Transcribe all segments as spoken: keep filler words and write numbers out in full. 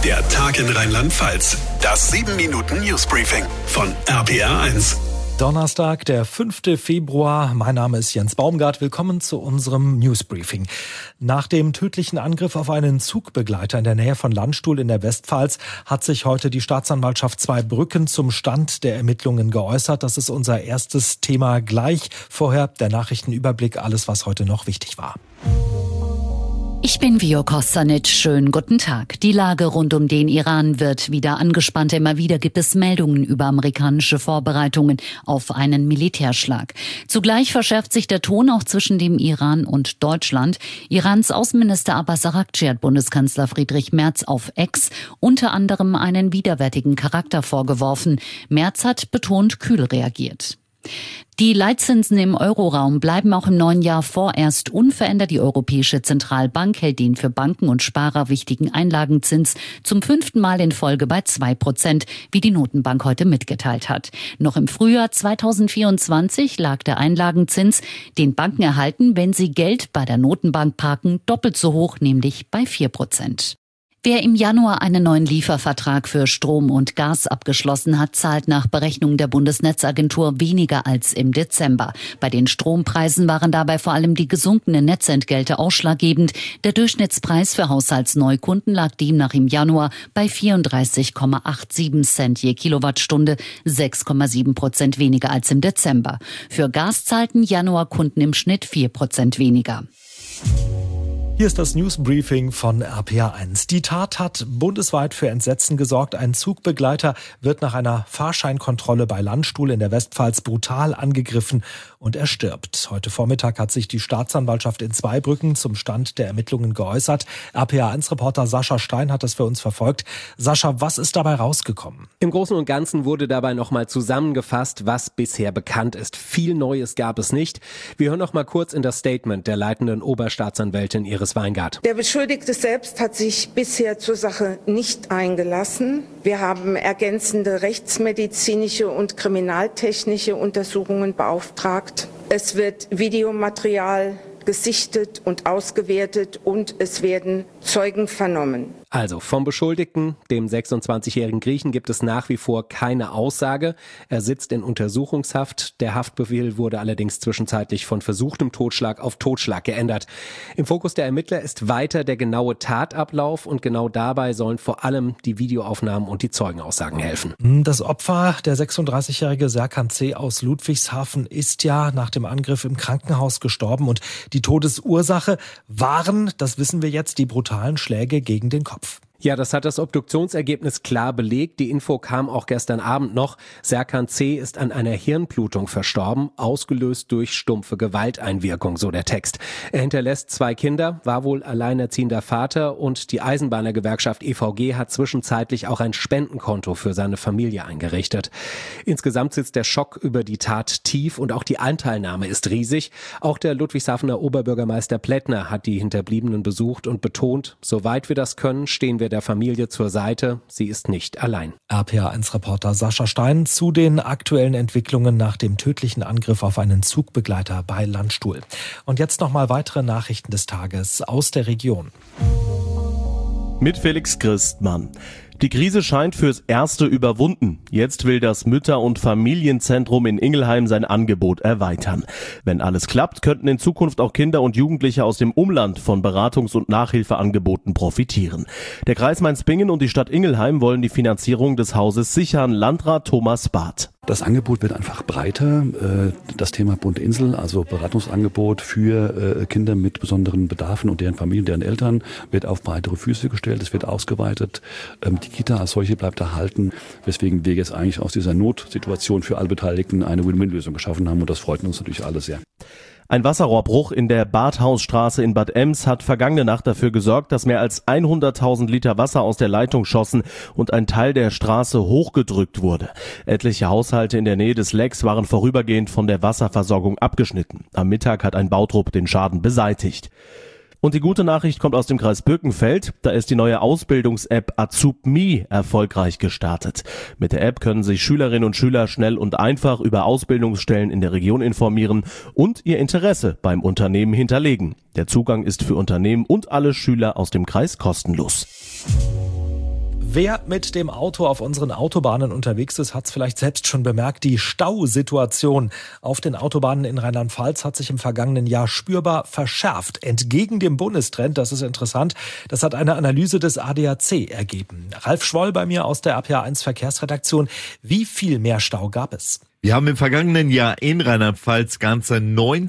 Der Tag in Rheinland-Pfalz. Das sieben Minuten Newsbriefing von R P R eins. Donnerstag, der fünfte Februar. Mein Name ist Jens Baumgart. Willkommen zu unserem Newsbriefing. Nach dem tödlichen Angriff auf einen Zugbegleiter in der Nähe von Landstuhl in der Westpfalz hat sich heute die Staatsanwaltschaft Zweibrücken zum Stand der Ermittlungen geäußert. Das ist unser erstes Thema gleich. Vorher der Nachrichtenüberblick, alles was heute noch wichtig war. Ich bin Vio Kostanic. Schönen guten Tag. Die Lage rund um den Iran wird wieder angespannt. Immer wieder gibt es Meldungen über amerikanische Vorbereitungen auf einen Militärschlag. Zugleich verschärft sich der Ton auch zwischen dem Iran und Deutschland. Irans Außenminister Abbas Araghchi hat Bundeskanzler Friedrich Merz auf X unter anderem einen widerwärtigen Charakter vorgeworfen. Merz hat betont kühl reagiert. Die Leitzinsen im Euroraum bleiben auch im neuen Jahr vorerst unverändert. Die Europäische Zentralbank hält den für Banken und Sparer wichtigen Einlagenzins zum fünften Mal in Folge bei zwei Prozent, wie die Notenbank heute mitgeteilt hat. Noch im Frühjahr zweitausendvierundzwanzig lag der Einlagenzins, den Banken erhalten, wenn sie Geld bei der Notenbank parken, doppelt so hoch, nämlich bei vier Prozent. Wer im Januar einen neuen Liefervertrag für Strom und Gas abgeschlossen hat, zahlt nach Berechnung der Bundesnetzagentur weniger als im Dezember. Bei den Strompreisen waren dabei vor allem die gesunkenen Netzentgelte ausschlaggebend. Der Durchschnittspreis für Haushaltsneukunden lag demnach im Januar bei vierunddreißig Komma siebenundachtzig Cent je Kilowattstunde, sechs Komma sieben Prozent weniger als im Dezember. Für Gas zahlten Januarkunden im Schnitt vier Prozent weniger. Hier ist das Newsbriefing von R P R eins. Die Tat hat bundesweit für Entsetzen gesorgt. Ein Zugbegleiter wird nach einer Fahrscheinkontrolle bei Landstuhl in der Westpfalz brutal angegriffen und er stirbt. Heute Vormittag hat sich die Staatsanwaltschaft in Zweibrücken zum Stand der Ermittlungen geäußert. R P R eins Reporter Sascha Stein hat das für uns verfolgt. Sascha, was ist dabei rausgekommen? Im Großen und Ganzen wurde dabei nochmal zusammengefasst, was bisher bekannt ist. Viel Neues gab es nicht. Wir hören noch mal kurz in das Statement der leitenden Oberstaatsanwältin Iris Weingart. Der Beschuldigte selbst hat sich bisher zur Sache nicht eingelassen. Wir haben ergänzende rechtsmedizinische und kriminaltechnische Untersuchungen beauftragt. Es wird Videomaterial gesichtet und ausgewertet und es werden Zeugen vernommen. Also vom Beschuldigten, dem sechsundzwanzigjährigen Griechen, gibt es nach wie vor keine Aussage. Er sitzt in Untersuchungshaft. Der Haftbefehl wurde allerdings zwischenzeitlich von versuchtem Totschlag auf Totschlag geändert. Im Fokus der Ermittler ist weiter der genaue Tatablauf und genau dabei sollen vor allem die Videoaufnahmen und die Zeugenaussagen helfen. Das Opfer, der sechsunddreißigjährige Serkan C. aus Ludwigshafen, ist ja nach dem Angriff im Krankenhaus gestorben und die Todesursache waren, das wissen wir jetzt, die brutalen Schläge gegen den Kopf. Ja, das hat das Obduktionsergebnis klar belegt. Die Info kam auch gestern Abend noch. Serkan C. ist an einer Hirnblutung verstorben, ausgelöst durch stumpfe Gewalteinwirkung, so der Text. Er hinterlässt zwei Kinder, war wohl alleinerziehender Vater und die Eisenbahnergewerkschaft E V G hat zwischenzeitlich auch ein Spendenkonto für seine Familie eingerichtet. Insgesamt sitzt der Schock über die Tat tief und auch die Anteilnahme ist riesig. Auch der Ludwigshafener Oberbürgermeister Plättner hat die Hinterbliebenen besucht und betont, soweit wir das können, stehen wir der Familie zur Seite. Sie ist nicht allein. R P R eins Reporter Sascha Stein zu den aktuellen Entwicklungen nach dem tödlichen Angriff auf einen Zugbegleiter bei Landstuhl. Und jetzt nochmal weitere Nachrichten des Tages aus der Region. Mit Felix Christmann. Die Krise scheint fürs Erste überwunden. Jetzt will das Mütter- und Familienzentrum in Ingelheim sein Angebot erweitern. Wenn alles klappt, könnten in Zukunft auch Kinder und Jugendliche aus dem Umland von Beratungs- und Nachhilfeangeboten profitieren. Der Kreis Mainz-Bingen und die Stadt Ingelheim wollen die Finanzierung des Hauses sichern. Landrat Thomas Barth. Das Angebot wird einfach breiter. Das Thema Bunte Insel, also Beratungsangebot für Kinder mit besonderen Bedarfen und deren Familien, deren Eltern, wird auf breitere Füße gestellt. Es wird ausgeweitet. Die Kita als solche bleibt erhalten, weswegen wir jetzt eigentlich aus dieser Notsituation für alle Beteiligten eine Win-Win-Lösung geschaffen haben und das freut uns natürlich alle sehr. Ein Wasserrohrbruch in der Badhausstraße in Bad Ems hat vergangene Nacht dafür gesorgt, dass mehr als hunderttausend Liter Wasser aus der Leitung schossen und ein Teil der Straße hochgedrückt wurde. Etliche Haushalte in der Nähe des Lecks waren vorübergehend von der Wasserversorgung abgeschnitten. Am Mittag hat ein Bautrupp den Schaden beseitigt. Und die gute Nachricht kommt aus dem Kreis Birkenfeld. Da ist die neue Ausbildungs-App AzubMe erfolgreich gestartet. Mit der App können sich Schülerinnen und Schüler schnell und einfach über Ausbildungsstellen in der Region informieren und ihr Interesse beim Unternehmen hinterlegen. Der Zugang ist für Unternehmen und alle Schüler aus dem Kreis kostenlos. Wer mit dem Auto auf unseren Autobahnen unterwegs ist, hat es vielleicht selbst schon bemerkt. Die Stausituation auf den Autobahnen in Rheinland-Pfalz hat sich im vergangenen Jahr spürbar verschärft. Entgegen dem Bundestrend, das ist interessant, das hat eine Analyse des A D A C ergeben. Ralf Schwoll bei mir aus der R P A eins Verkehrsredaktion. Wie viel mehr Stau gab es? Wir haben im vergangenen Jahr in Rheinland-Pfalz ganze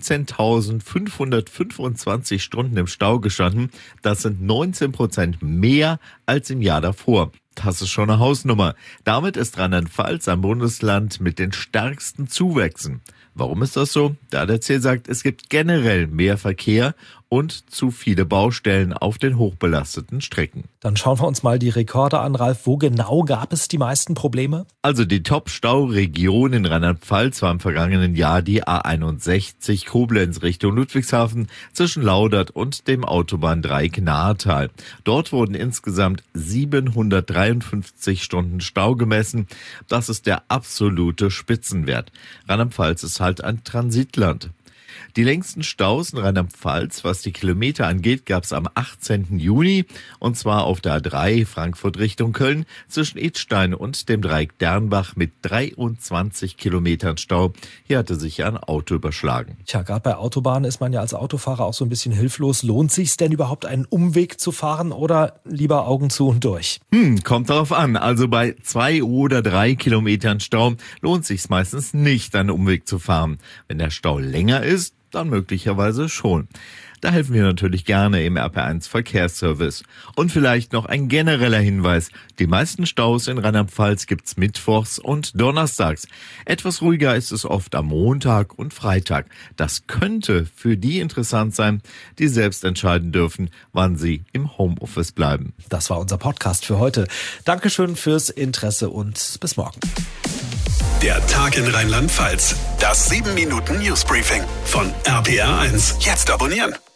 neunzehntausendfünfhundertfünfundzwanzig Stunden im Stau gestanden. Das sind neunzehn Prozent mehr als im Jahr davor. Das ist schon eine Hausnummer. Damit ist Rheinland-Pfalz ein Bundesland mit den stärksten Zuwächsen. Warum ist das so? Der A D A C sagt, es gibt generell mehr Verkehr und zu viele Baustellen auf den hochbelasteten Strecken. Dann schauen wir uns mal die Rekorde an, Ralf. Wo genau gab es die meisten Probleme? Also die Top-Stauregion in Rheinland-Pfalz war im vergangenen Jahr die A einundsechzig Koblenz Richtung Ludwigshafen zwischen Laudert und dem Autobahndreieck Nahetal. Dort wurden insgesamt siebenhundertdreiundfünfzig Stunden Stau gemessen. Das ist der absolute Spitzenwert. Rheinland-Pfalz ist halt ein Transitland. Die längsten Staus in Rheinland-Pfalz, was die Kilometer angeht, gab es am achtzehnten Juni und zwar auf der A drei Frankfurt Richtung Köln zwischen Idstein und dem Dreieck Dernbach mit dreiundzwanzig Kilometern Stau. Hier hatte sich ein Auto überschlagen. Tja, gerade bei Autobahnen ist man ja als Autofahrer auch so ein bisschen hilflos. Lohnt sich's denn überhaupt, einen Umweg zu fahren oder lieber Augen zu und durch? Hm, kommt darauf an. Also bei zwei oder drei Kilometern Stau lohnt sich's meistens nicht, einen Umweg zu fahren. Wenn der Stau länger ist, dann möglicherweise schon. Da helfen wir natürlich gerne im R P A eins Verkehrsservice. Und vielleicht noch ein genereller Hinweis. Die meisten Staus in Rheinland-Pfalz gibt's mittwochs und donnerstags. Etwas ruhiger ist es oft am Montag und Freitag. Das könnte für die interessant sein, die selbst entscheiden dürfen, wann sie im Homeoffice bleiben. Das war unser Podcast für heute. Dankeschön fürs Interesse und bis morgen. Der Tag in Rheinland-Pfalz. Das sieben Minuten Newsbriefing von R P A eins. Jetzt abonnieren.